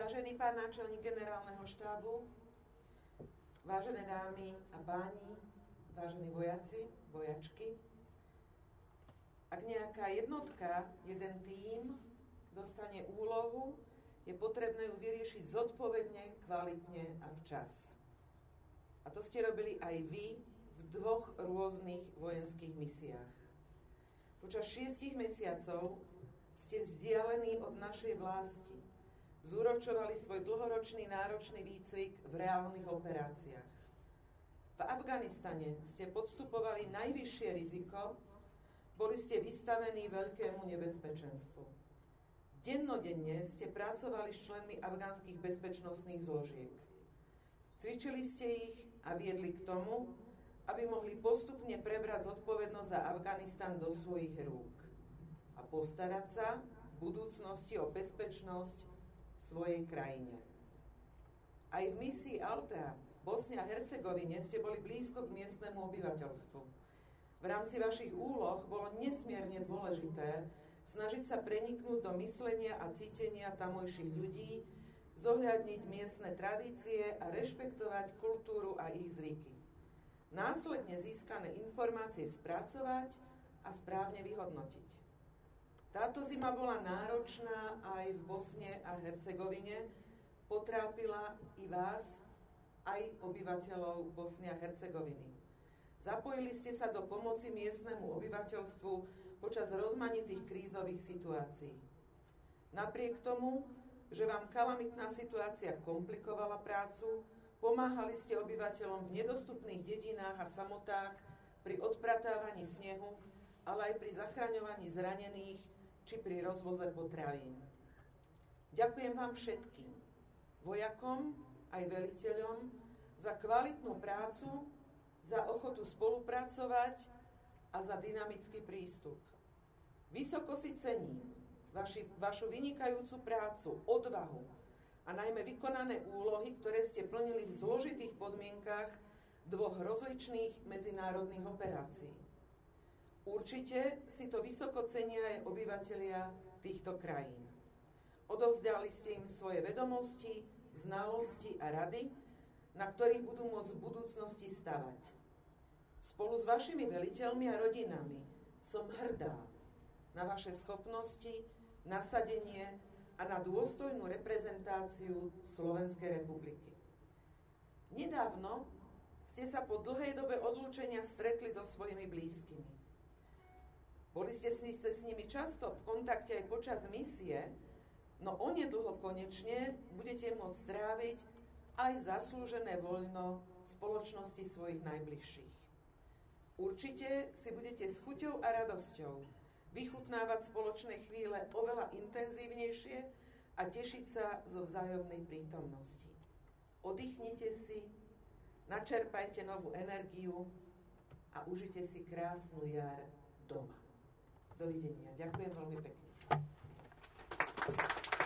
Vážený pán náčelník generálneho štábu, vážené dámy a páni, vážení vojaci, vojačky, ak nejaká jednotka, jeden tím dostane úlohu, je potrebné ju vyriešiť zodpovedne, kvalitne a včas. A to ste robili aj vy v 2 rôznych vojenských misiách. Počas 6 mesiacov ste vzdialení od našej vlasti, zúročovali svoj dlhoročný náročný výcvik v reálnych operáciách. V Afganistane ste podstupovali najvyššie riziko, boli ste vystavení veľkému nebezpečenstvu. Dennodenne ste pracovali s členmi afgánskych bezpečnostných zložiek. Cvičili ste ich a viedli k tomu, aby mohli postupne prebrať zodpovednosť za Afganistan do svojich rúk a postarať sa v budúcnosti o bezpečnosť v svojej krajine. Aj v misii Althea v Bosne a Hercegovine ste boli blízko k miestnemu obyvateľstvu. V rámci vašich úloh bolo nesmierne dôležité snažiť sa preniknúť do myslenia a cítenia tamojších ľudí, zohľadniť miestne tradície a rešpektovať kultúru a ich zvyky. Následne získané informácie spracovať a správne vyhodnotiť. Táto zima bola náročná aj v Bosne a Hercegovine, potrápila i vás, aj obyvateľov Bosny a Hercegoviny. Zapojili ste sa do pomoci miestnemu obyvateľstvu počas rozmanitých krízových situácií. Napriek tomu, že vám kalamitná situácia komplikovala prácu, pomáhali ste obyvateľom v nedostupných dedinách a samotách pri odpratávaní snehu, ale aj pri zachraňovaní zranených či pri rozvoze potravín. Ďakujem vám všetkým, vojakom aj veliteľom, za kvalitnú prácu, za ochotu spolupracovať a za dynamický prístup. Vysoko si cením vašu vynikajúcu prácu, odvahu a najmä vykonané úlohy, ktoré ste plnili v zložitých podmienkach 2 rozličných medzinárodných operácií. Určite si to vysoko cenia aj obyvatelia týchto krajín. Odovzdali ste im svoje vedomosti, znalosti a rady, na ktorých budú môcť v budúcnosti stavať. Spolu s vašimi veliteľmi a rodinami som hrdá na vaše schopnosti, nasadenie a na dôstojnú reprezentáciu Slovenskej republiky. Nedávno ste sa po dlhej dobe odlúčenia stretli so svojimi blízkymi. Boli ste s nimi často v kontakte aj počas misie, no onedlho konečne budete môcť stráviť aj zaslúžené voľno v spoločnosti svojich najbližších. Určite si budete s chuťou a radosťou vychutnávať spoločné chvíle oveľa intenzívnejšie a tešiť sa zo vzájomnej prítomnosti. Oddychnite si, načerpajte novú energiu a užite si krásnu jar doma. Dovidenia. Ďakujem veľmi pekne.